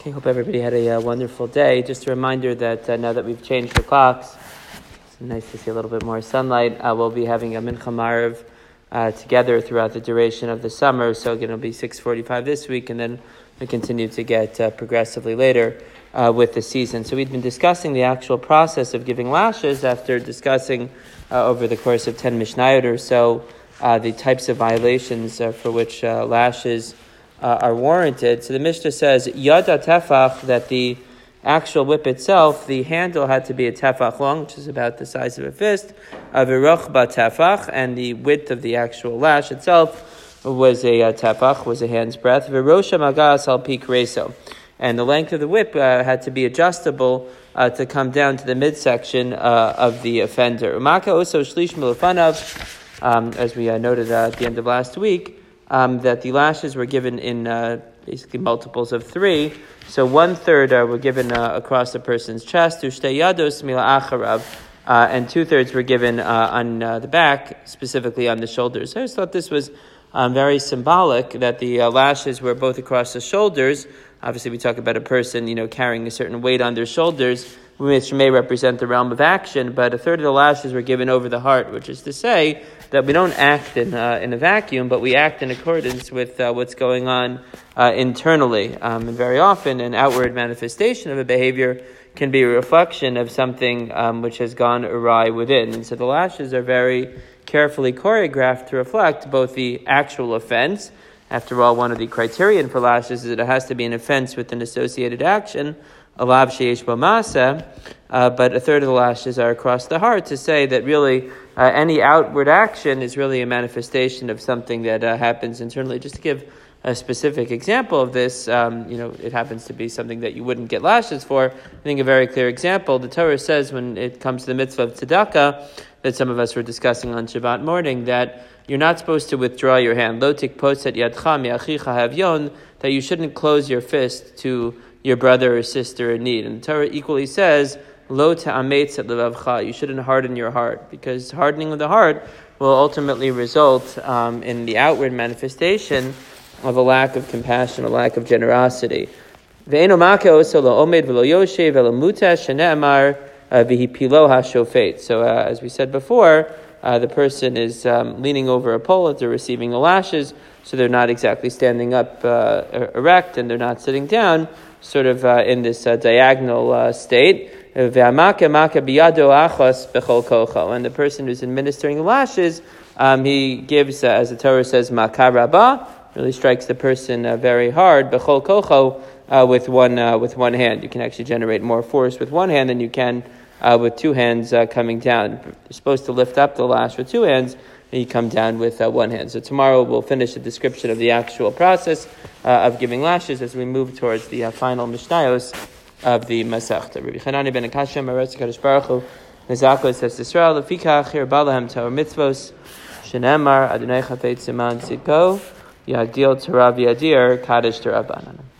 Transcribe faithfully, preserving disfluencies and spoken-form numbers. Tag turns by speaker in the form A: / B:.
A: Okay, hope everybody had a uh, wonderful day. Just a reminder that uh, now that we've changed the clocks, it's nice to see a little bit more sunlight. Uh, we'll be having a Mincha Ma'ariv uh, together throughout the duration of the summer. So again, it'll be six forty-five this week, and then we continue to get uh, progressively later uh, with the season. So we've been discussing the actual process of giving lashes after discussing uh, over the course of ten Mishnayot or so uh, the types of violations uh, for which uh, lashes Uh, are warranted. So the Mishnah says, Yada tefach, that the actual whip itself, the handle had to be a tefach long, which is about the size of a fist, avirochba tefach, and the width of the actual lash itself was a uh, tefach, was a hand's breadth, virosha magas al pi kreso, and the length of the whip uh, had to be adjustable uh, to come down to the midsection uh, of the offender. Umaka oso shlish milufanav, um, as we uh, noted uh, at the end of last week, Um, that the lashes were given in uh, basically multiples of three. So one third uh, were given uh, across the person's chest, ushtei yados mila acharav, uh, and two thirds were given uh, on uh, the back, specifically on the shoulders. I just thought this was um, very symbolic that the uh, lashes were both across the shoulders. Obviously, we talk about a person, you know, carrying a certain weight on their shoulders, which may represent the realm of action, but a third of the lashes were given over the heart, which is to say that we don't act in uh, in a vacuum, but we act in accordance with uh, what's going on uh, internally. Um, and very often, an outward manifestation of a behavior can be a reflection of something um, which has gone awry within. And so the lashes are very carefully choreographed to reflect both the actual offense. After all, one of the criterion for lashes is that it has to be an offense with an associated action, alav sheyesh bo ma'aseh, uh, but a third of the lashes are across the heart to say that really uh, any outward action is really a manifestation of something that uh, happens internally. Just to give a specific example of this, um, you know, it happens to be something that you wouldn't get lashes for. I think a very clear example, the Torah says when it comes to the mitzvah of tzedakah, that some of us were discussing on Shabbat morning, that you're not supposed to withdraw your hand. Lo tikposet yadcha mi'achicha havyon, that you shouldn't close your fist to your brother or sister in need. And the Torah equally says, Lo ta'ametz et levavcha, you shouldn't harden your heart, because hardening of the heart will ultimately result um, in the outward manifestation of a lack of compassion, a lack of generosity. Ve'eno make oso lo omed v'lo yoshev v'lo mutash shene'amar v'hipilo hashofet. So uh, as we said before, uh, the person is um, leaning over a pole as they're receiving the lashes, so they're not exactly standing up uh, erect, and they're not sitting down, sort of uh, in this uh, diagonal uh, state. And the person who's administering the lashes, um, he gives, uh, as the Torah says, makah rabah, really strikes the person uh, very hard, bechol kocho, uh, with one uh, with one hand. You can actually generate more force with one hand than you can uh, with two hands uh, coming down. You're supposed to lift up the lash with two hands, and you come down with uh, one hand. So tomorrow we'll finish the description of the actual process uh, of giving lashes as we move towards the uh, final Mishnayos of the Masechta. Rabbi Chanani ben Akashya, Meretz HaKadosh Baruch Hu, Nezakos says to Israel, Lefikach hier balahem Torah mitzvos, shenemar Adonai chafetz siman tzidko, Yagdil Torah v'yadir, Kadesh Torah banan.